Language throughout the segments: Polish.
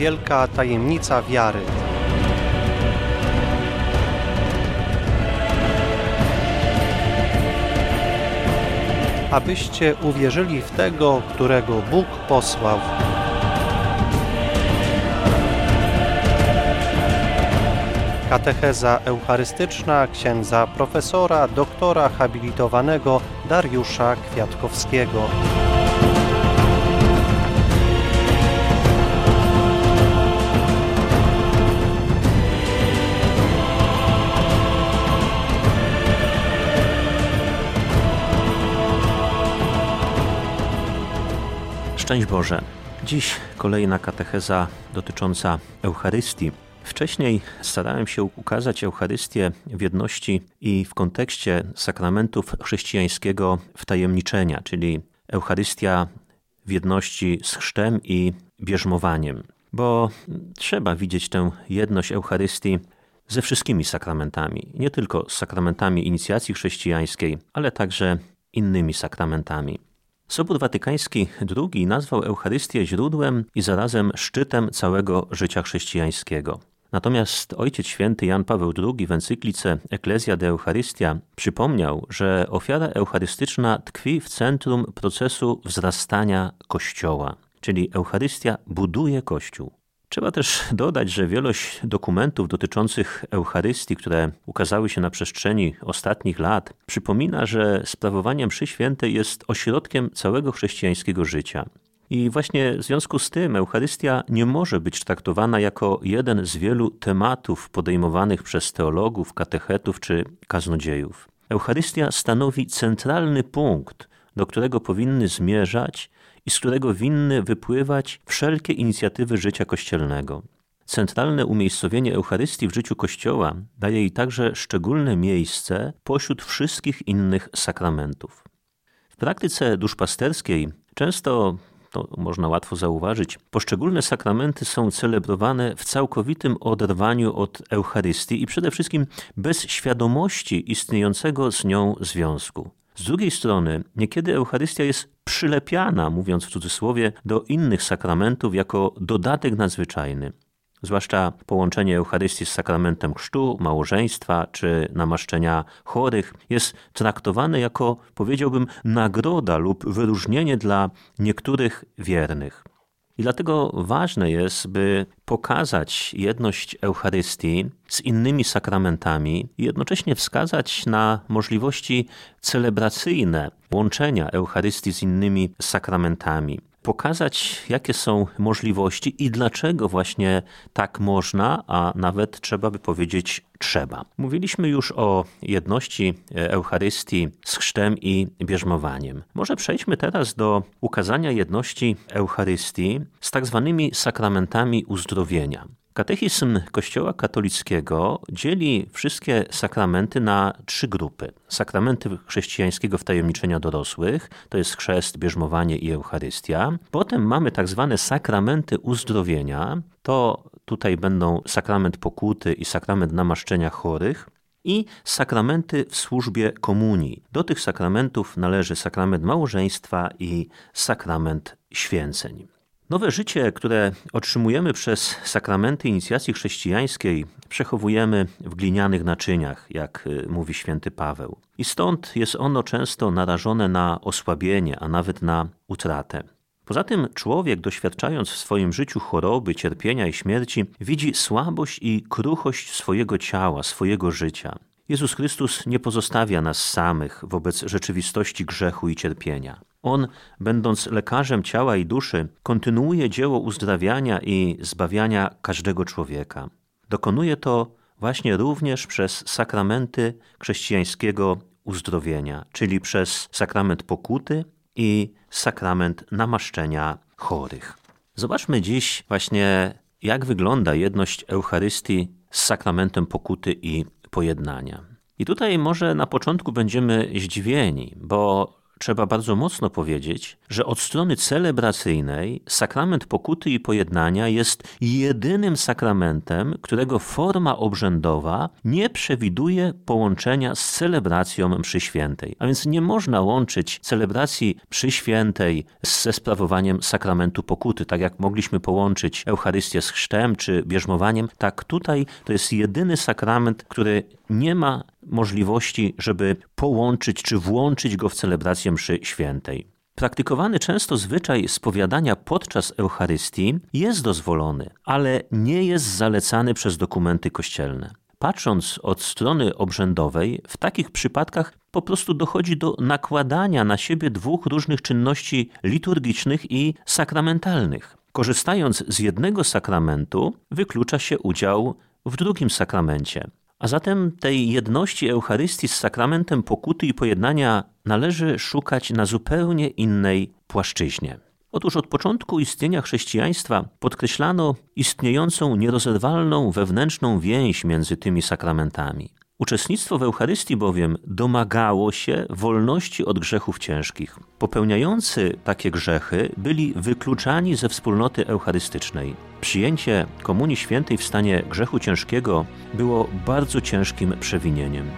wielka tajemnica wiary. Abyście uwierzyli w Tego, którego Bóg posłał. Katecheza eucharystyczna księdza profesora, doktora habilitowanego Dariusza Kwiatkowskiego. Szczęść Boże. Dziś kolejna katecheza dotycząca Eucharystii. Wcześniej starałem się ukazać Eucharystię w jedności i w kontekście sakramentów chrześcijańskiego wtajemniczenia, czyli Eucharystia w jedności z chrztem i bierzmowaniem. Bo trzeba widzieć tę jedność Eucharystii ze wszystkimi sakramentami, nie tylko z sakramentami inicjacji chrześcijańskiej, ale także innymi sakramentami. Sobór Watykański II nazwał Eucharystię źródłem i zarazem szczytem całego życia chrześcijańskiego. Natomiast Ojciec Święty Jan Paweł II w encyklice Ecclesia de Eucharistia przypomniał, że ofiara eucharystyczna tkwi w centrum procesu wzrastania Kościoła, czyli Eucharystia buduje Kościół. Trzeba też dodać, że wielość dokumentów dotyczących Eucharystii, które ukazały się na przestrzeni ostatnich lat, przypomina, że sprawowanie mszy świętej jest ośrodkiem całego chrześcijańskiego życia. I właśnie w związku z tym Eucharystia nie może być traktowana jako jeden z wielu tematów podejmowanych przez teologów, katechetów czy kaznodziejów. Eucharystia stanowi centralny punkt, do którego powinny zmierzać i z którego winny wypływać wszelkie inicjatywy życia kościelnego. Centralne umiejscowienie Eucharystii w życiu Kościoła daje jej także szczególne miejsce pośród wszystkich innych sakramentów. W praktyce duszpasterskiej często, to można łatwo zauważyć, poszczególne sakramenty są celebrowane w całkowitym oderwaniu od Eucharystii i przede wszystkim bez świadomości istniejącego z nią związku. Z drugiej strony, niekiedy Eucharystia jest przylepiana, mówiąc w cudzysłowie, do innych sakramentów jako dodatek nadzwyczajny. Zwłaszcza połączenie Eucharystii z sakramentem chrztu, małżeństwa czy namaszczenia chorych jest traktowane jako, powiedziałbym, nagroda lub wyróżnienie dla niektórych wiernych. I dlatego ważne jest, by pokazać jedność Eucharystii z innymi sakramentami i jednocześnie wskazać na możliwości celebracyjne łączenia Eucharystii z innymi sakramentami. Pokazać, jakie są możliwości i dlaczego właśnie tak można, a nawet trzeba by powiedzieć trzeba. Mówiliśmy już o jedności Eucharystii z chrztem i bierzmowaniem. Może przejdźmy teraz do ukazania jedności Eucharystii z tak zwanymi sakramentami uzdrowienia. Katechizm Kościoła katolickiego dzieli wszystkie sakramenty na 3 grupy. Sakramenty chrześcijańskiego wtajemniczenia dorosłych, to jest chrzest, bierzmowanie i Eucharystia. Potem mamy tak zwane sakramenty uzdrowienia, to tutaj będą sakrament pokuty i sakrament namaszczenia chorych. I sakramenty w służbie komunii. Do tych sakramentów należy sakrament małżeństwa i sakrament święceń. Nowe życie, które otrzymujemy przez sakramenty inicjacji chrześcijańskiej, przechowujemy w glinianych naczyniach, jak mówi święty Paweł. I stąd jest ono często narażone na osłabienie, a nawet na utratę. Poza tym człowiek, doświadczając w swoim życiu choroby, cierpienia i śmierci, widzi słabość i kruchość swojego ciała, swojego życia. Jezus Chrystus nie pozostawia nas samych wobec rzeczywistości grzechu i cierpienia. On, będąc lekarzem ciała i duszy, kontynuuje dzieło uzdrawiania i zbawiania każdego człowieka. Dokonuje to właśnie również przez sakramenty chrześcijańskiego uzdrowienia, czyli przez sakrament pokuty i sakrament namaszczenia chorych. Zobaczmy dziś właśnie, jak wygląda jedność Eucharystii z sakramentem pokuty i pojednania. I tutaj może na początku będziemy zdziwieni, bo trzeba bardzo mocno powiedzieć, że od strony celebracyjnej sakrament pokuty i pojednania jest jedynym sakramentem, którego forma obrzędowa nie przewiduje połączenia z celebracją mszy świętej. A więc nie można łączyć celebracji mszy świętej ze sprawowaniem sakramentu pokuty, tak jak mogliśmy połączyć Eucharystię z chrztem czy bierzmowaniem, tak tutaj to jest jedyny sakrament, który nie ma możliwości, żeby połączyć czy włączyć go w celebrację mszy świętej. Praktykowany często zwyczaj spowiadania podczas Eucharystii jest dozwolony, ale nie jest zalecany przez dokumenty kościelne. Patrząc od strony obrzędowej, w takich przypadkach po prostu dochodzi do nakładania na siebie dwóch różnych czynności liturgicznych i sakramentalnych. Korzystając z jednego sakramentu, wyklucza się udział w drugim sakramencie. A zatem tej jedności Eucharystii z sakramentem pokuty i pojednania należy szukać na zupełnie innej płaszczyźnie. Otóż od początku istnienia chrześcijaństwa podkreślano istniejącą nierozerwalną wewnętrzną więź między tymi sakramentami. Uczestnictwo w Eucharystii bowiem domagało się wolności od grzechów ciężkich. Popełniający takie grzechy byli wykluczani ze wspólnoty eucharystycznej. Przyjęcie Komunii Świętej w stanie grzechu ciężkiego było bardzo ciężkim przewinieniem.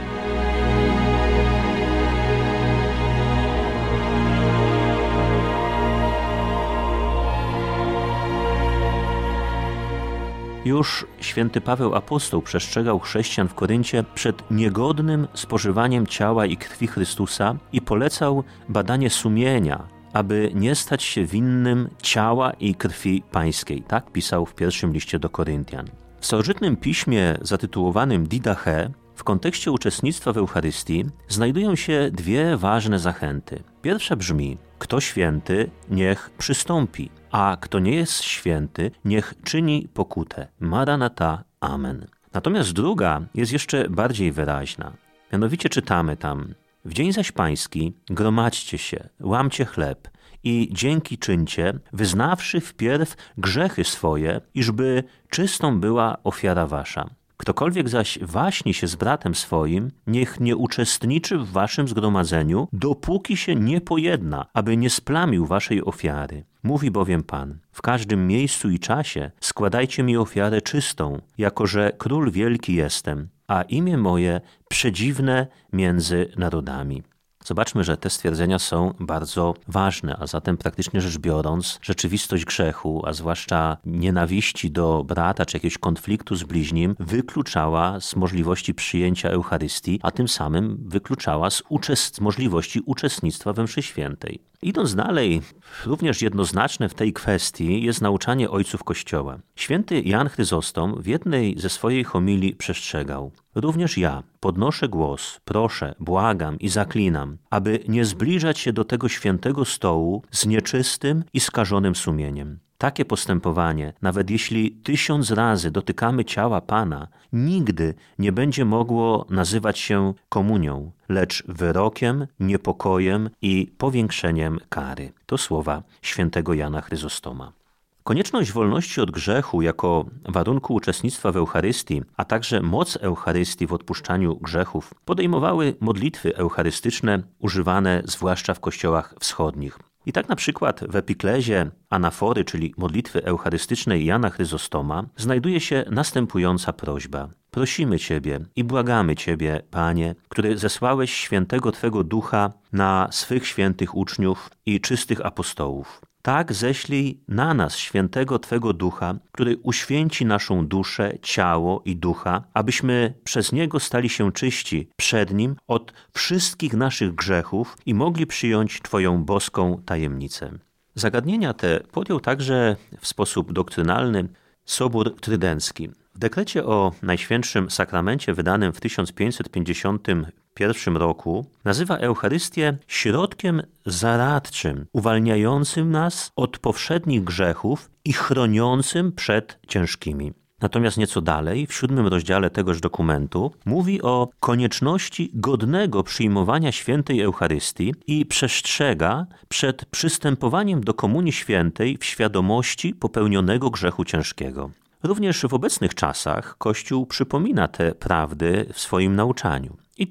Już święty Paweł Apostoł przestrzegał chrześcijan w Koryncie przed niegodnym spożywaniem ciała i krwi Chrystusa i polecał badanie sumienia, aby nie stać się winnym ciała i krwi pańskiej. Tak pisał w pierwszym liście do Koryntian. W starożytnym piśmie zatytułowanym Didache w kontekście uczestnictwa w Eucharystii znajdują się dwie ważne zachęty. Pierwsza brzmi: kto święty, niech przystąpi, a kto nie jest święty, niech czyni pokutę. Maranata, amen. Natomiast druga jest jeszcze bardziej wyraźna. Mianowicie czytamy tam: w dzień zaś pański gromadźcie się, łamcie chleb i dzięki czyńcie, wyznawszy wpierw grzechy swoje, iżby czystą była ofiara wasza. Ktokolwiek zaś waśni się z bratem swoim, niech nie uczestniczy w waszym zgromadzeniu, dopóki się nie pojedna, aby nie splamił waszej ofiary. Mówi bowiem Pan: w każdym miejscu i czasie składajcie mi ofiarę czystą, jako że Król Wielki jestem, a imię moje przedziwne między narodami. Zobaczmy, że te stwierdzenia są bardzo ważne, a zatem praktycznie rzecz biorąc, rzeczywistość grzechu, a zwłaszcza nienawiści do brata czy jakiegoś konfliktu z bliźnim, wykluczała z możliwości przyjęcia Eucharystii, a tym samym wykluczała z możliwości uczestnictwa we mszy świętej. Idąc dalej, również jednoznaczne w tej kwestii jest nauczanie ojców Kościoła. Święty Jan Chryzostom w jednej ze swojej homilii przestrzegał: również ja podnoszę głos, proszę, błagam i zaklinam, aby nie zbliżać się do tego świętego stołu z nieczystym i skażonym sumieniem. Takie postępowanie, nawet jeśli 1000 razy dotykamy ciała Pana, nigdy nie będzie mogło nazywać się komunią, lecz wyrokiem, niepokojem i powiększeniem kary. To słowa świętego Jana Chryzostoma. Konieczność wolności od grzechu jako warunku uczestnictwa w Eucharystii, a także moc Eucharystii w odpuszczaniu grzechów podejmowały modlitwy eucharystyczne używane zwłaszcza w kościołach wschodnich. I tak na przykład w epiklezie anafory, czyli modlitwy eucharystycznej Jana Chryzostoma, znajduje się następująca prośba: prosimy Ciebie i błagamy Ciebie, Panie, który zesłałeś świętego Twego Ducha na swych świętych uczniów i czystych apostołów. Tak ześlij na nas świętego Twego Ducha, który uświęci naszą duszę, ciało i ducha, abyśmy przez Niego stali się czyści przed Nim od wszystkich naszych grzechów i mogli przyjąć Twoją boską tajemnicę. Zagadnienia te podjął także w sposób doktrynalny Sobór Trydencki. W dekrecie o Najświętszym Sakramencie wydanym w 1551 roku nazywa Eucharystię środkiem zaradczym, uwalniającym nas od powszednich grzechów i chroniącym przed ciężkimi. Natomiast nieco dalej, w 7 rozdziale tegoż dokumentu, mówi o konieczności godnego przyjmowania świętej Eucharystii i przestrzega przed przystępowaniem do Komunii Świętej w świadomości popełnionego grzechu ciężkiego. Również w obecnych czasach Kościół przypomina te prawdy w swoim nauczaniu. I tak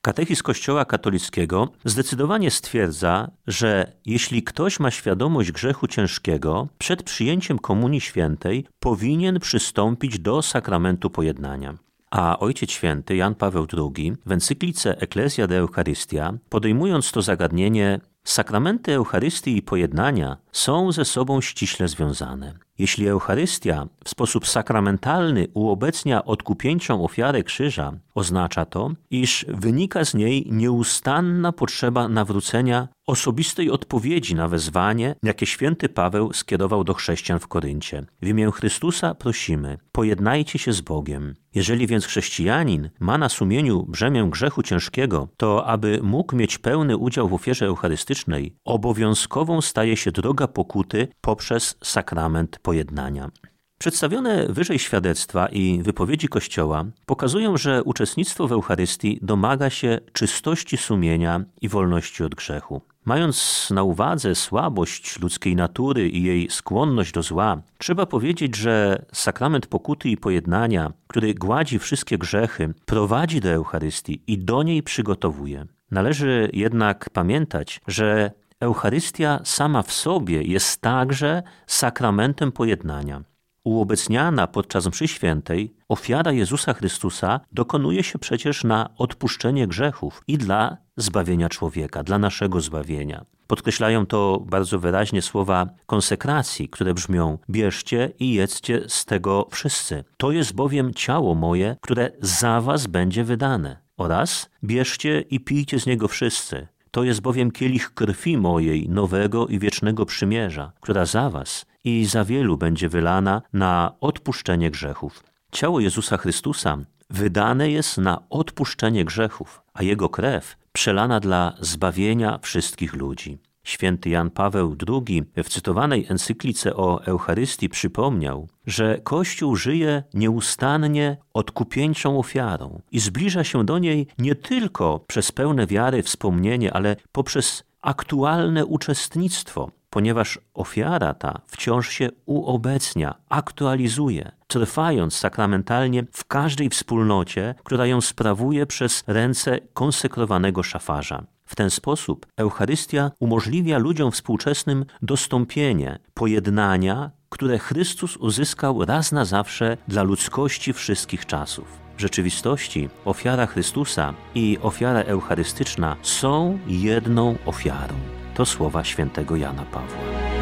Katechizm Kościoła katolickiego zdecydowanie stwierdza, że jeśli ktoś ma świadomość grzechu ciężkiego, przed przyjęciem Komunii Świętej powinien przystąpić do sakramentu pojednania. A Ojciec Święty Jan Paweł II w encyklice Ecclesia de Eucharistia, podejmując to zagadnienie, sakramenty Eucharystii i pojednania są ze sobą ściśle związane. Jeśli Eucharystia w sposób sakramentalny uobecnia odkupieńczą ofiarę krzyża, oznacza to, iż wynika z niej nieustanna potrzeba nawrócenia, osobistej odpowiedzi na wezwanie, jakie święty Paweł skierował do chrześcijan w Koryncie. W imię Chrystusa prosimy, pojednajcie się z Bogiem. Jeżeli więc chrześcijanin ma na sumieniu brzemię grzechu ciężkiego, to aby mógł mieć pełny udział w ofierze eucharystycznej, obowiązkową staje się droga pokuty poprzez sakrament pojednania. Przedstawione wyżej świadectwa i wypowiedzi Kościoła pokazują, że uczestnictwo w Eucharystii domaga się czystości sumienia i wolności od grzechu. Mając na uwadze słabość ludzkiej natury i jej skłonność do zła, trzeba powiedzieć, że sakrament pokuty i pojednania, który gładzi wszystkie grzechy, prowadzi do Eucharystii i do niej przygotowuje. Należy jednak pamiętać, że Eucharystia sama w sobie jest także sakramentem pojednania. Uobecniana podczas mszy świętej, ofiara Jezusa Chrystusa dokonuje się przecież na odpuszczenie grzechów i dla zbawienia człowieka, dla naszego zbawienia. Podkreślają to bardzo wyraźnie słowa konsekracji, które brzmią: bierzcie i jedzcie z tego wszyscy. To jest bowiem ciało moje, które za was będzie wydane. Oraz bierzcie i pijcie z niego wszyscy. To jest bowiem kielich krwi mojej, nowego i wiecznego przymierza, która za was i za wielu będzie wylana na odpuszczenie grzechów. Ciało Jezusa Chrystusa wydane jest na odpuszczenie grzechów, a Jego krew przelana dla zbawienia wszystkich ludzi. Święty Jan Paweł II w cytowanej encyklice o Eucharystii przypomniał, że Kościół żyje nieustannie odkupieńczą ofiarą i zbliża się do niej nie tylko przez pełne wiary wspomnienie, ale poprzez aktualne uczestnictwo, ponieważ ofiara ta wciąż się uobecnia, aktualizuje, trwając sakramentalnie w każdej wspólnocie, która ją sprawuje przez ręce konsekrowanego szafarza. W ten sposób Eucharystia umożliwia ludziom współczesnym dostąpienie pojednania, które Chrystus uzyskał raz na zawsze dla ludzkości wszystkich czasów. W rzeczywistości ofiara Chrystusa i ofiara eucharystyczna są jedną ofiarą. To słowa świętego Jana Pawła.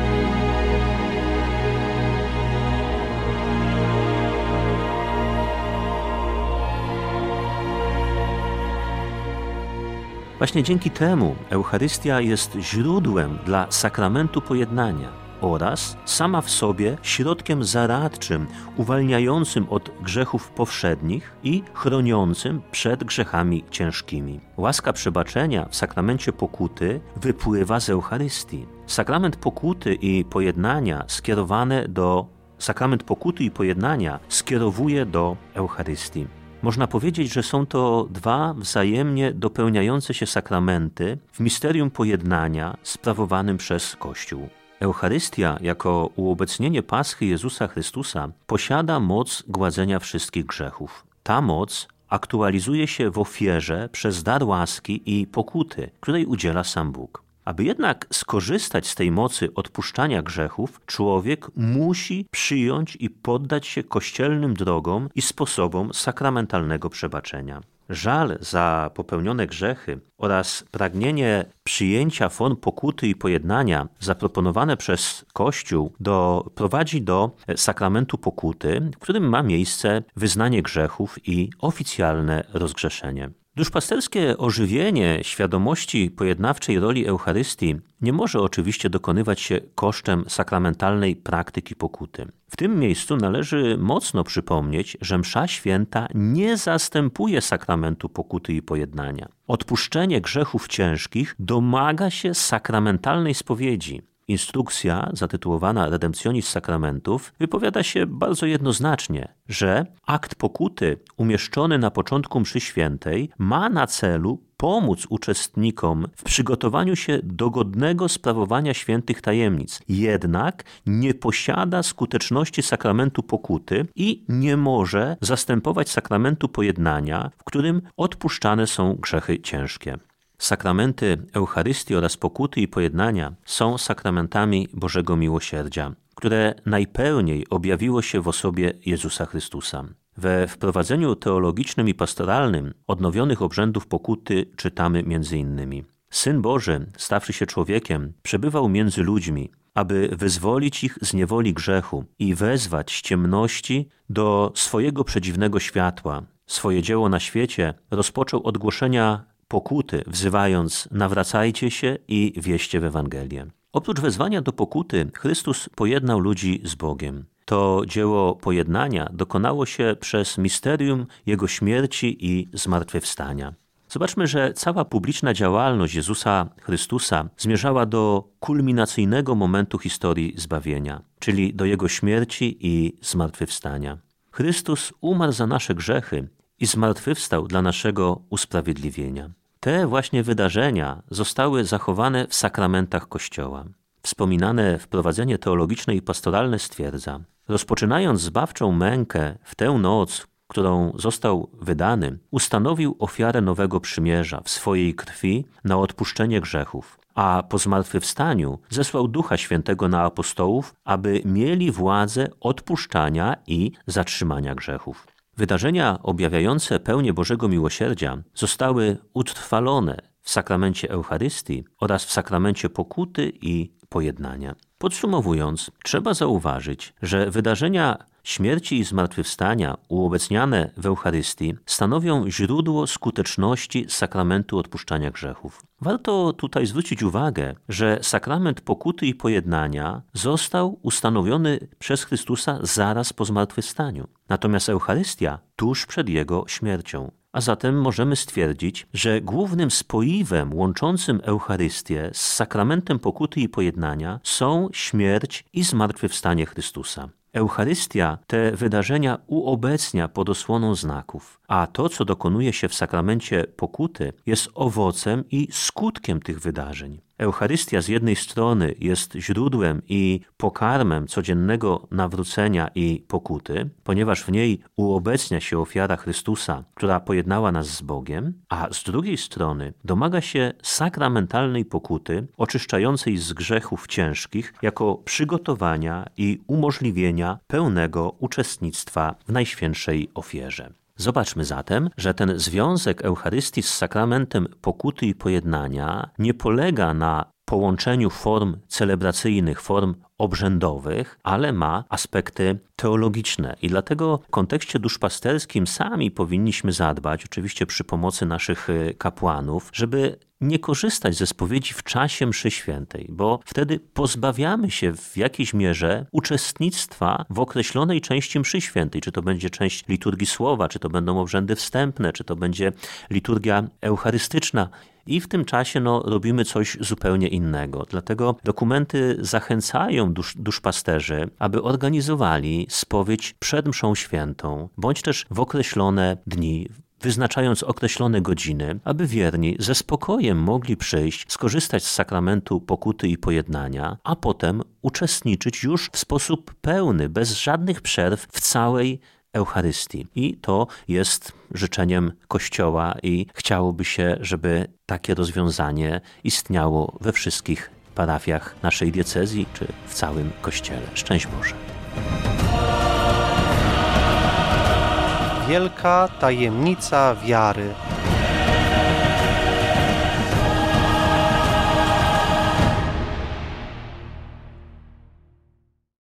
Właśnie dzięki temu Eucharystia jest źródłem dla sakramentu pojednania oraz sama w sobie środkiem zaradczym, uwalniającym od grzechów powszednich i chroniącym przed grzechami ciężkimi. Łaska przebaczenia w sakramencie pokuty wypływa z Eucharystii. Sakrament pokuty i pojednania skierowuje do Eucharystii. Można powiedzieć, że są to dwa wzajemnie dopełniające się sakramenty w misterium pojednania sprawowanym przez Kościół. Eucharystia jako uobecnienie Paschy Jezusa Chrystusa posiada moc gładzenia wszystkich grzechów. Ta moc aktualizuje się w ofierze przez dar łaski i pokuty, której udziela sam Bóg. Aby jednak skorzystać z tej mocy odpuszczania grzechów, człowiek musi przyjąć i poddać się kościelnym drogom i sposobom sakramentalnego przebaczenia. Żal za popełnione grzechy oraz pragnienie przyjęcia form pokuty i pojednania zaproponowane przez Kościół prowadzi do sakramentu pokuty, w którym ma miejsce wyznanie grzechów i oficjalne rozgrzeszenie. Duszpasterskie ożywienie świadomości pojednawczej roli Eucharystii nie może oczywiście dokonywać się kosztem sakramentalnej praktyki pokuty. W tym miejscu należy mocno przypomnieć, że msza święta nie zastępuje sakramentu pokuty i pojednania. Odpuszczenie grzechów ciężkich domaga się sakramentalnej spowiedzi. Instrukcja zatytułowana Redemptionis Sacramentów wypowiada się bardzo jednoznacznie, że akt pokuty umieszczony na początku mszy świętej ma na celu pomóc uczestnikom w przygotowaniu się do godnego sprawowania świętych tajemnic, jednak nie posiada skuteczności sakramentu pokuty i nie może zastępować sakramentu pojednania, w którym odpuszczane są grzechy ciężkie. Sakramenty Eucharystii oraz pokuty i pojednania są sakramentami Bożego Miłosierdzia, które najpełniej objawiło się w osobie Jezusa Chrystusa. We wprowadzeniu teologicznym i pastoralnym odnowionych obrzędów pokuty czytamy m.in. Syn Boży, stawszy się człowiekiem, przebywał między ludźmi, aby wyzwolić ich z niewoli grzechu i wezwać z ciemności do swojego przedziwnego światła. Swoje dzieło na świecie rozpoczął od głoszenia pokuty, wzywając: nawracajcie się i wieście w Ewangelię. Oprócz wezwania do pokuty, Chrystus pojednał ludzi z Bogiem. To dzieło pojednania dokonało się przez misterium Jego śmierci i zmartwychwstania. Zobaczmy, że cała publiczna działalność Jezusa Chrystusa zmierzała do kulminacyjnego momentu historii zbawienia, czyli do Jego śmierci i zmartwychwstania. Chrystus umarł za nasze grzechy i zmartwychwstał dla naszego usprawiedliwienia. Te właśnie wydarzenia zostały zachowane w sakramentach Kościoła. Wspominane wprowadzenie teologiczne i pastoralne stwierdza: rozpoczynając zbawczą mękę w tę noc, którą został wydany, ustanowił ofiarę nowego przymierza w swojej krwi na odpuszczenie grzechów, a po zmartwychwstaniu zesłał Ducha Świętego na apostołów, aby mieli władzę odpuszczania i zatrzymania grzechów. Wydarzenia objawiające pełnię Bożego Miłosierdzia zostały utrwalone w sakramencie Eucharystii oraz w sakramencie pokuty i pojednania. Podsumowując, trzeba zauważyć, że wydarzenia śmierci i zmartwychwstania uobecniane w Eucharystii stanowią źródło skuteczności sakramentu odpuszczania grzechów. Warto tutaj zwrócić uwagę, że sakrament pokuty i pojednania został ustanowiony przez Chrystusa zaraz po zmartwychwstaniu, natomiast Eucharystia tuż przed Jego śmiercią. A zatem możemy stwierdzić, że głównym spoiwem łączącym Eucharystię z sakramentem pokuty i pojednania są śmierć i zmartwychwstanie Chrystusa. Eucharystia te wydarzenia uobecnia pod osłoną znaków, a to, co dokonuje się w sakramencie pokuty, jest owocem i skutkiem tych wydarzeń. Eucharystia z jednej strony jest źródłem i pokarmem codziennego nawrócenia i pokuty, ponieważ w niej uobecnia się ofiara Chrystusa, która pojednała nas z Bogiem, a z drugiej strony domaga się sakramentalnej pokuty oczyszczającej z grzechów ciężkich jako przygotowania i umożliwienia pełnego uczestnictwa w Najświętszej ofierze. Zobaczmy zatem, że ten związek Eucharystii z sakramentem pokuty i pojednania nie polega na połączeniu form celebracyjnych, form obrzędowych, ale ma aspekty teologiczne i dlatego w kontekście duszpasterskim sami powinniśmy zadbać, oczywiście przy pomocy naszych kapłanów, żeby nie korzystać ze spowiedzi w czasie mszy świętej, bo wtedy pozbawiamy się w jakiejś mierze uczestnictwa w określonej części mszy świętej, czy to będzie część liturgii słowa, czy to będą obrzędy wstępne, czy to będzie liturgia eucharystyczna. I w tym czasie robimy coś zupełnie innego. Dlatego dokumenty zachęcają duszpasterzy, aby organizowali spowiedź przed mszą świętą, bądź też w określone dni, wyznaczając określone godziny, aby wierni ze spokojem mogli przyjść, skorzystać z sakramentu pokuty i pojednania, a potem uczestniczyć już w sposób pełny, bez żadnych przerw w całej Eucharystii. I to jest życzeniem Kościoła i chciałoby się, żeby takie rozwiązanie istniało we wszystkich parafiach naszej diecezji czy w całym Kościele. Szczęść Boże. Wielka tajemnica wiary.